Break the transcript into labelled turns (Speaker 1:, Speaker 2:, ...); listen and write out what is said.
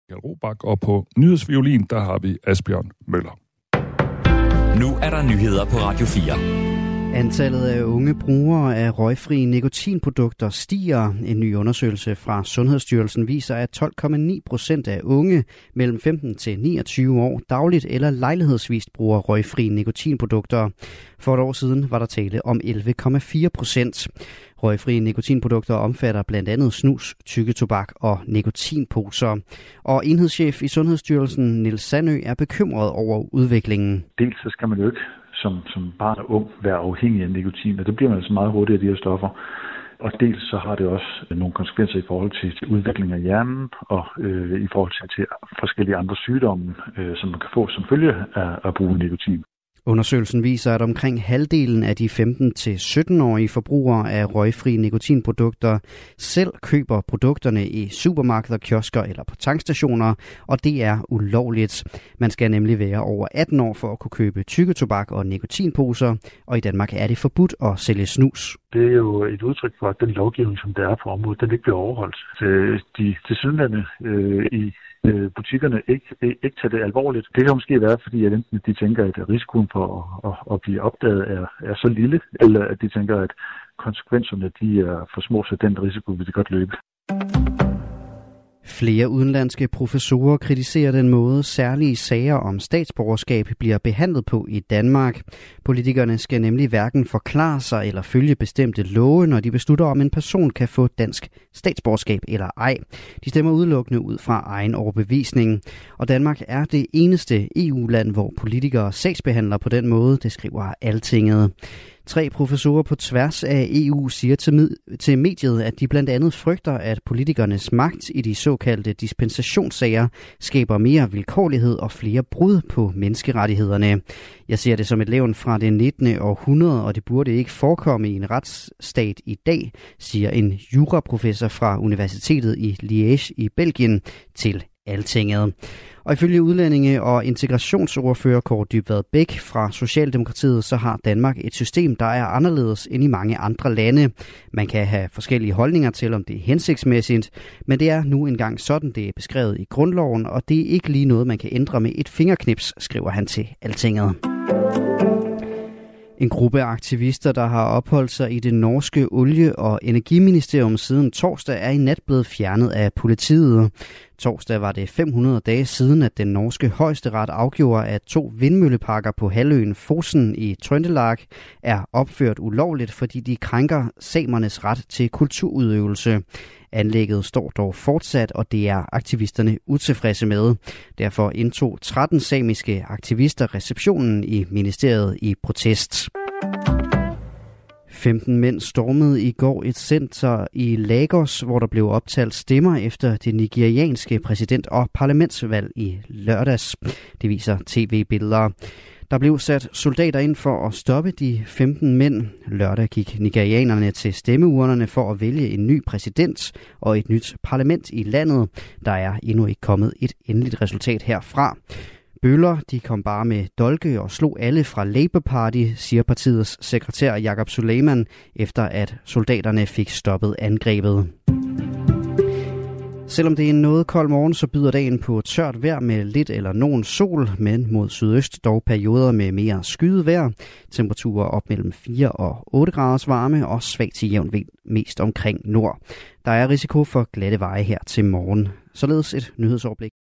Speaker 1: Robak, og på nyhedsviolin, der har vi Asbjørn Møller.
Speaker 2: Nu er der nyheder på Radio 4.
Speaker 3: Antallet af unge brugere af røgfri nikotinprodukter stiger. En ny undersøgelse fra Sundhedsstyrelsen viser, at 12,9% af unge mellem 15 til 29 år dagligt eller lejlighedsvist bruger røgfri nikotinprodukter. For et år siden var der tale om 11,4%. Røgfri nikotinprodukter omfatter blandt andet snus, tykketobak og nikotinposer. Og enhedschef i Sundhedsstyrelsen, Niels Sandø, er bekymret over udviklingen.
Speaker 4: Dels så skal man jo ikke som barn og ung være afhængig af nikotin, og det bliver man altså meget hurtigt af de her stoffer. Og dels så har det også nogle konsekvenser i forhold til udvikling af hjernen og i forhold til forskellige andre sygdomme, som man kan få som følge af at bruge nikotin.
Speaker 3: Undersøgelsen viser, at omkring halvdelen af de 15-17-årige forbrugere af røgfri nikotinprodukter selv køber produkterne i supermarkeder, kiosker eller på tankstationer, og det er ulovligt. Man skal nemlig være over 18 år for at kunne købe tykketobak og nikotinposer, og i Danmark er det forbudt at sælge snus.
Speaker 4: Det er jo et udtryk for, at den lovgivning, som der er på området, den ikke bliver overholdt. De tilsyneladende i butikkerne ikke tager det alvorligt. Det kan måske være, fordi at enten de tænker, at risikoen for at blive opdaget er så lille, eller at de tænker, at konsekvenserne de er for små, så den risiko vil de godt løbe.
Speaker 3: Flere udenlandske professorer kritiserer den måde, særlige sager om statsborgerskab bliver behandlet på i Danmark. Politikerne skal nemlig hverken forklare sig eller følge bestemte love, når de beslutter, om en person kan få dansk statsborgerskab eller ej. De stemmer udelukkende ud fra egen overbevisning. Og Danmark er det eneste EU-land, hvor politikere sagsbehandler på den måde, det skriver Altinget. 3 professorer på tværs af EU siger til mediet, at de blandt andet frygter, at politikernes magt i de såkaldte dispensationssager skaber mere vilkårlighed og flere brud på menneskerettighederne. Jeg ser det som et levn fra det 19. århundrede, og det burde ikke forekomme i en retsstat i dag, siger en juraprofessor fra Universitetet i Liège i Belgien til Altinget. Og ifølge udlændinge- og integrationsordfører Kaare Dybvad Bech fra Socialdemokratiet, så har Danmark et system, der er anderledes end i mange andre lande. Man kan have forskellige holdninger til, om det er hensigtsmæssigt, men det er nu engang sådan, det er beskrevet i grundloven, og det er ikke lige noget, man kan ændre med et fingerknips, skriver han til Altinget. En gruppe aktivister, der har opholdt sig i det norske olie- og energiministerium siden torsdag, er i nat blevet fjernet af politiet. Torsdag var det 500 dage siden, at den norske højesteret afgjorde, at 2 vindmølleparker på halvøen Fosen i Trøndelag er opført ulovligt, fordi de krænker samernes ret til kulturudøvelse. Anlægget står dog fortsat, og det er aktivisterne utilfredse med. Derfor indtog 13 samiske aktivister receptionen i ministeriet i protest. 15 mænd stormede i går et center i Lagos, hvor der blev optalt stemmer efter det nigerianske præsident- og parlamentsvalg i lørdags. Det viser tv-billeder. Der blev sat soldater ind for at stoppe de 15 mænd. Lørdag gik nigerianerne til stemmeurnerne for at vælge en ny præsident og et nyt parlament i landet. Der er endnu ikke kommet et endeligt resultat herfra. Bøller, de kom bare med dolke og slog alle fra Labour Party, siger partiets sekretær Jacob Suleiman, efter at soldaterne fik stoppet angrebet. Selvom det er en noget kold morgen, så byder dagen på tørt vejr med lidt eller nogen sol, men mod sydøst dog perioder med mere skyet vejr. Temperaturer op mellem 4 og 8 graders varme og svag til jævn vind mest omkring nord. Der er risiko for glatte veje her til morgen. Således et nyhedsoverblik.